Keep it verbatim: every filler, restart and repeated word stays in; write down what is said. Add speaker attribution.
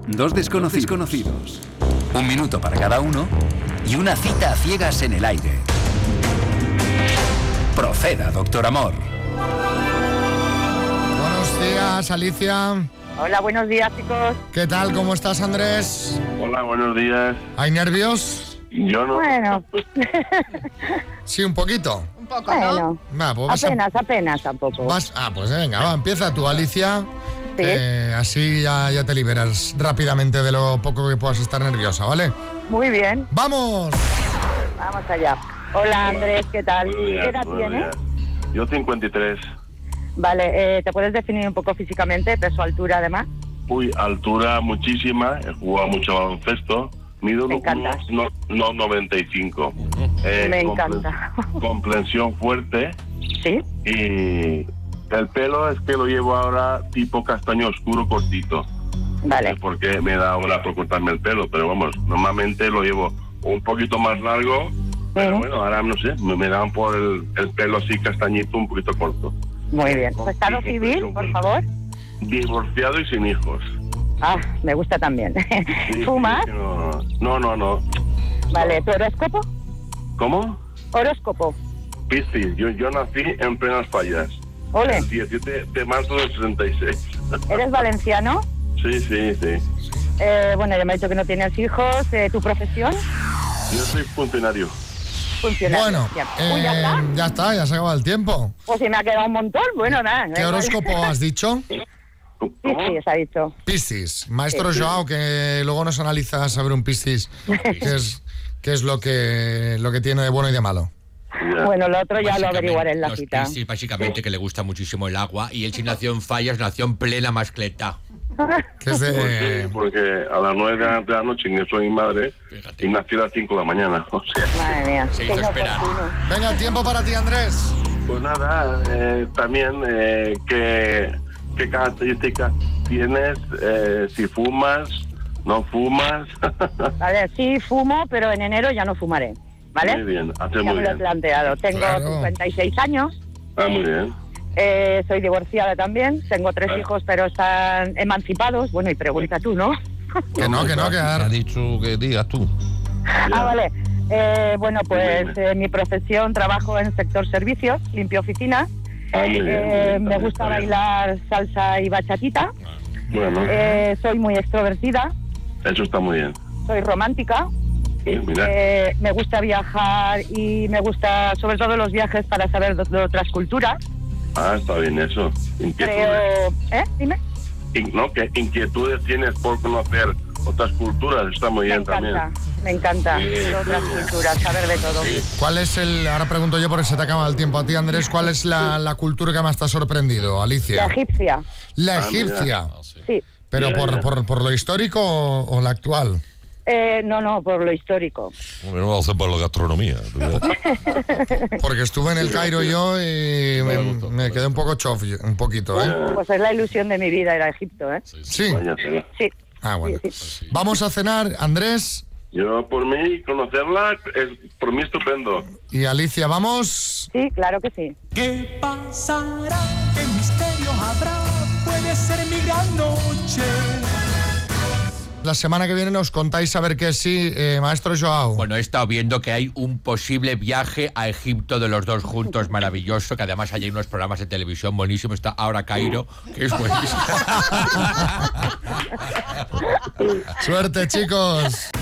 Speaker 1: Dos desconocidos conocidos. Un minuto para cada uno y una cita a ciegas en el aire. Proceda, doctor Amor.
Speaker 2: Buenos días, Alicia.
Speaker 3: Hola, buenos días, chicos.
Speaker 2: ¿Qué tal? ¿Cómo estás, Andrés?
Speaker 4: Hola, buenos días.
Speaker 2: ¿Hay nervios?
Speaker 4: Yo no.
Speaker 3: Bueno,
Speaker 2: Sí, un poquito.
Speaker 5: Un poco, ¿no?
Speaker 3: bueno.
Speaker 2: Va, pues vas a-
Speaker 3: Apenas, apenas tampoco.
Speaker 2: vas- ah, pues venga, va, empieza tú, Alicia.
Speaker 3: Sí.
Speaker 2: Eh, así ya, ya te liberas rápidamente de lo poco que puedas estar nerviosa, ¿vale?
Speaker 3: Muy bien,
Speaker 2: ¡Vamos!
Speaker 3: vamos allá. Hola, Andrés, ¿qué tal?
Speaker 4: Buenos días,
Speaker 3: ¿Qué edad
Speaker 4: buenos
Speaker 3: tienes?
Speaker 4: días. Yo cincuenta y tres.
Speaker 3: Vale, eh, ¿te puedes definir un poco físicamente, peso, altura, además?
Speaker 4: Uy, altura muchísima. He jugado mucho baloncesto. Mido
Speaker 3: Me encanta.
Speaker 4: unos no, no, noventa y cinco. Eh,
Speaker 3: Me
Speaker 4: compre-
Speaker 3: encanta.
Speaker 4: Comprensión fuerte.
Speaker 3: Sí,
Speaker 4: Y el pelo es que lo llevo ahora tipo castaño oscuro cortito.
Speaker 3: vale.
Speaker 4: Porque me da ahora por cortarme el pelo. Pero vamos, normalmente lo llevo un poquito más largo. Pero
Speaker 3: Ujú.
Speaker 4: bueno, ahora no sé, me, me dan por el, el pelo así castañito un poquito corto.
Speaker 3: Muy bien. ¿Tu estado civil, por favor?
Speaker 4: Divorciado y sin hijos.
Speaker 3: Ah, me gusta también.
Speaker 4: Sí,
Speaker 3: ¿Fumas?
Speaker 4: sí, No, no, no, no.
Speaker 3: Vale, ¿tu horóscopo?
Speaker 4: ¿Cómo?
Speaker 3: Horóscopo.
Speaker 4: Piscis, yo, yo nací en plenas fallas.
Speaker 3: Ole,
Speaker 4: El diecisiete de marzo del sesenta y seis.
Speaker 3: ¿eres valenciano?
Speaker 4: Sí, sí, sí.
Speaker 3: Eh, bueno, ya me ha dicho que no tienes hijos. Eh, ¿Tu profesión?
Speaker 4: Yo soy funcionario.
Speaker 3: Funcionario.
Speaker 2: Bueno,
Speaker 3: Bien.
Speaker 2: eh,
Speaker 3: Uy, ya está.
Speaker 2: ya está, ya se acaba el tiempo.
Speaker 3: Pues si me ha quedado un montón. Bueno, nada.
Speaker 2: ¿Qué horóscopo has dicho?
Speaker 4: ¿Cómo?
Speaker 3: Sí, sí, se ha dicho.
Speaker 2: Piscis. Maestro Joao, que luego nos analiza saber un Piscis, qué es, qué es lo que, lo que tiene de bueno y de malo.
Speaker 4: Ya.
Speaker 3: Bueno, lo otro ya lo
Speaker 6: Básicamente,
Speaker 3: averiguaré en la
Speaker 6: los
Speaker 3: cita.
Speaker 6: Piscis, básicamente, que le gusta muchísimo el agua. Y él, si nació en fallas, nació en plena mascleta.
Speaker 2: Que es
Speaker 4: Pues sí,
Speaker 2: de...
Speaker 4: porque a las nueve de la noche que soy mi madre
Speaker 6: Fíjate.
Speaker 4: y nací a las cinco de la mañana. O sea,
Speaker 3: Madre mía.
Speaker 6: Se hizo
Speaker 3: qué
Speaker 6: esperar.
Speaker 3: oportuno.
Speaker 2: Venga, tiempo para ti, Andrés.
Speaker 4: pues nada, eh, también eh, qué, qué características tienes, eh, si fumas, no fumas.
Speaker 3: Vale, sí fumo, pero en enero ya no fumaré. ¿Vale?
Speaker 4: Muy bien, hace
Speaker 3: Ya
Speaker 4: muy
Speaker 3: me lo he
Speaker 4: bien.
Speaker 3: planteado. Tengo
Speaker 2: Claro.
Speaker 3: cincuenta y seis años.
Speaker 4: Ah, muy bien.
Speaker 3: Eh, soy divorciada también. Tengo tres
Speaker 4: Ah.
Speaker 3: hijos, pero están emancipados. Bueno, y pregunta tú, ¿no?
Speaker 2: Que no, que no, que
Speaker 7: Me ha
Speaker 2: ahora-
Speaker 7: dicho que digas tú.
Speaker 3: Ah, vale. Eh, bueno, pues
Speaker 4: Dime.
Speaker 3: eh, mi profesión, trabajo en sector servicios, limpio oficinas.
Speaker 4: Ah, muy bien, muy
Speaker 3: Eh,
Speaker 4: bien,
Speaker 3: me
Speaker 4: está
Speaker 3: gusta
Speaker 4: bien, está bien.
Speaker 3: bailar salsa y bachatita.
Speaker 4: Bueno,
Speaker 3: Eh, soy muy extrovertida.
Speaker 4: eso está muy bien.
Speaker 3: Soy romántica.
Speaker 4: Sí, mira,
Speaker 3: Eh, me gusta viajar y me gusta sobre todo los viajes para saber de, de otras culturas.
Speaker 4: ah, está bien eso. Inquietudes.
Speaker 3: Creo... ¿Eh? Dime.
Speaker 4: In- no, que inquietudes tienes por conocer otras culturas, está muy
Speaker 3: Me
Speaker 4: bien
Speaker 3: encanta,
Speaker 4: también.
Speaker 3: me encanta
Speaker 4: Sí,
Speaker 3: de otras
Speaker 4: sí.
Speaker 3: culturas, saber de todo.
Speaker 2: ¿Cuál es el... Ahora pregunto yo porque se te acaba el tiempo a ti, Andrés. ¿Cuál es la, la cultura que más te ha sorprendido,
Speaker 3: La
Speaker 2: Alicia?
Speaker 3: egipcia,
Speaker 2: La
Speaker 4: Ah, mira.
Speaker 2: egipcia.
Speaker 3: sí.
Speaker 2: ¿Pero
Speaker 4: Mira,
Speaker 2: por,
Speaker 4: mira.
Speaker 2: por, por lo histórico o, o la actual?
Speaker 3: Eh, no, no, por lo histórico.
Speaker 7: Hombre, no vamos a hacer por la gastronomía. tú verás.
Speaker 2: Porque estuve en el Cairo yo y me, me quedé un poco chof, un poquito, ¿eh?
Speaker 3: Pues es la ilusión de mi vida, ir a Egipto, ¿eh?
Speaker 2: Sí.
Speaker 4: Vaya tela.
Speaker 3: Sí.
Speaker 2: Ah, bueno.
Speaker 3: Sí, sí.
Speaker 2: Vamos a cenar, Andrés
Speaker 4: Yo, por mí, conocerla es por mí estupendo.
Speaker 2: y Alicia. ¿Vamos?
Speaker 3: Sí, claro que sí.
Speaker 8: ¿Qué pasará? ¿Qué misterio habrá? Puede ser mi gran noche.
Speaker 2: La semana que viene nos contáis a ver qué sí, eh, maestro Joao.
Speaker 6: Bueno, he estado viendo que hay un posible viaje a Egipto de los dos juntos maravilloso, que además hay unos programas de televisión buenísimos. Está Ahora Cairo, que es buenísimo.
Speaker 2: Suerte, chicos.